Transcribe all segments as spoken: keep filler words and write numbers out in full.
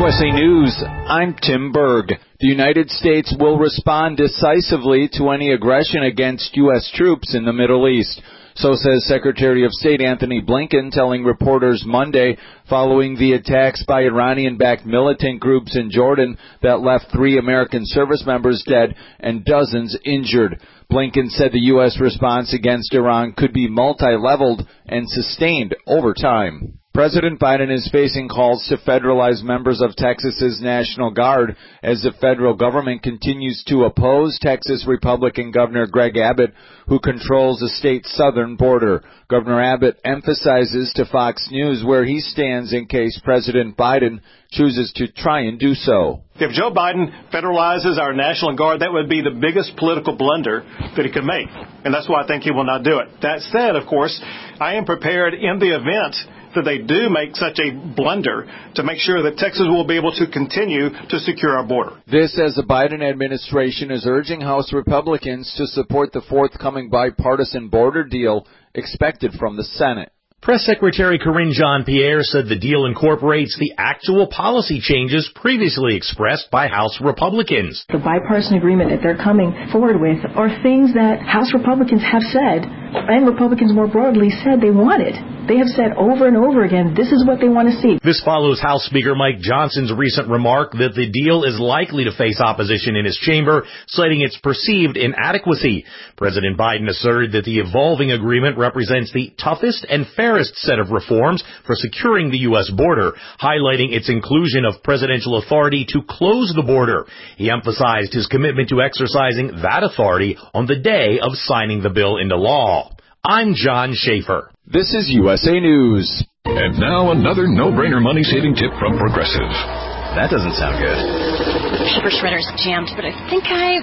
U S A News, I'm Tim Berg. The United States will respond decisively to any aggression against U S troops in the Middle East. So says Secretary of State Antony Blinken, telling reporters Monday following the attacks by Iranian-backed militant groups in Jordan that left three American service members dead and dozens injured. Blinken said the U S response against Iran could be multi-leveled and sustained over time. President Biden is facing calls to federalize members of Texas's National Guard as the federal government continues to oppose Texas Republican Governor Greg Abbott, who controls the state's southern border. Governor Abbott emphasizes to Fox News where he stands in case President Biden chooses to try and do so. If Joe Biden federalizes our National Guard, that would be the biggest political blunder that he could make, and that's why I think he will not do it. That said, of course, I am prepared in the event that they do make such a blunder to make sure that Texas will be able to continue to secure our border. This as the Biden administration is urging House Republicans to support the forthcoming bipartisan border deal expected from the Senate. Press Secretary Karine Jean-Pierre said the deal incorporates the actual policy changes previously expressed by House Republicans. The bipartisan agreement that they're coming forward with are things that House Republicans have said, and Republicans more broadly said they wanted. They have said over and over again, this is what they want to see. This follows House Speaker Mike Johnson's recent remark that the deal is likely to face opposition in his chamber, citing its perceived inadequacy. President Biden asserted that the evolving agreement represents the toughest and fairest set of reforms for securing the U S border, highlighting its inclusion of presidential authority to close the border. He emphasized his commitment to exercising that authority on the day of signing the bill into law. I'm John Schaefer. This is U S A News. And now another no-brainer money-saving tip from Progressive. That doesn't sound good. Paper shredder's jammed, but I think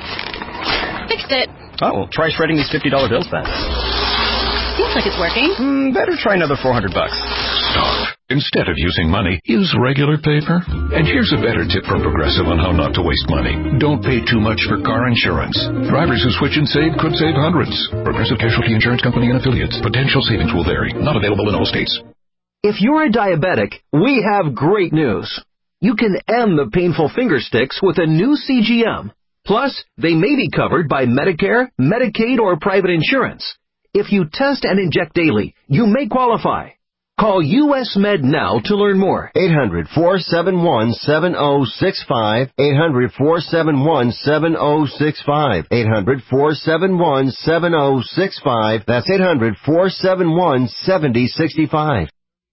I fixed it. Oh, well, try shredding these fifty dollar bills then. Seems like it's working. Mm, better try another four hundred bucks. Stop. Instead of using money, use regular paper. And here's a better tip from Progressive on how not to waste money. Don't pay too much for car insurance. Drivers who switch and save could save hundreds. Progressive Casualty Insurance Company and affiliates. Potential savings will vary. Not available in all states. If you're a diabetic, we have great news. You can end the painful finger sticks with a new C G M. Plus, they may be covered by Medicare, Medicaid, or private insurance. If you test and inject daily, you may qualify. Call U S Med now to learn more. eight hundred, four seven one, seven oh six five. eight hundred, four seven one, seven oh six five. eight hundred, four seven one, seven oh six five. That's eight hundred, four seven one, seven oh six five.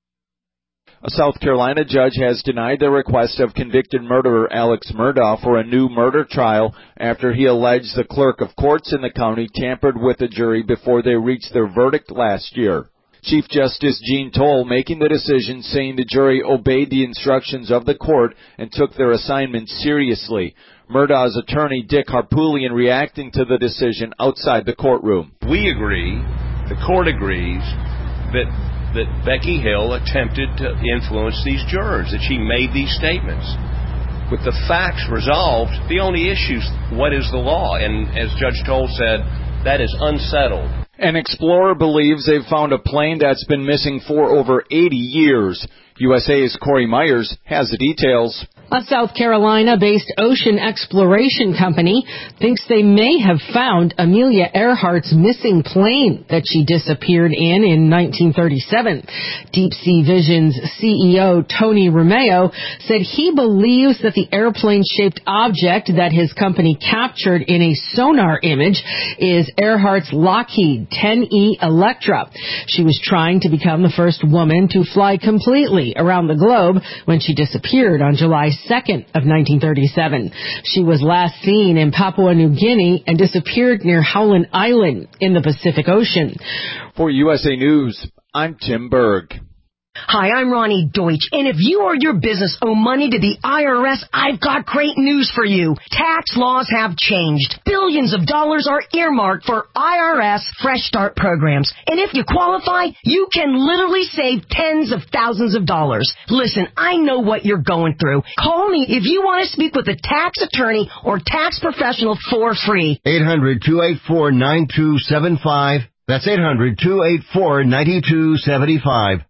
A South Carolina judge has denied the request of convicted murderer Alex Murdaugh for a new murder trial after he alleged the clerk of courts in the county tampered with the jury before they reached their verdict last year. Chief Justice Jean Toll making the decision, saying the jury obeyed the instructions of the court and took their assignment seriously. Murdaugh's attorney, Dick Harpootlian, reacting to the decision outside the courtroom. We agree, the court agrees, that that Becky Hill attempted to influence these jurors, that she made these statements. With the facts resolved, the only issue is what is the law? And as Judge Toll said, that is unsettled. An explorer believes they've found a plane that's been missing for over eighty years. U S A's Corey Myers has the details. A South Carolina-based ocean exploration company thinks they may have found Amelia Earhart's missing plane that she disappeared in in nineteen thirty-seven. Deep Sea Vision's C E O Tony Romeo said he believes that the airplane-shaped object that his company captured in a sonar image is Earhart's Lockheed ten E Electra. She was trying to become the first woman to fly completely around the globe when she disappeared on July second of nineteen thirty-seven. She was last seen in Papua New Guinea and disappeared near Howland Island in the Pacific Ocean. For U S A News, I'm Tim Berg. Hi, I'm Ronnie Deutsch, and if you or your business owe money to the I R S, I've got great news for you. Tax laws have changed. Billions of dollars are earmarked for I R S Fresh Start programs, and if you qualify, you can literally save tens of thousands of dollars. Listen, I know what you're going through. Call me if you want to speak with a tax attorney or tax professional for free. eight hundred, two eight four, nine two seven five. That's eight hundred, two eight four, nine two seven five.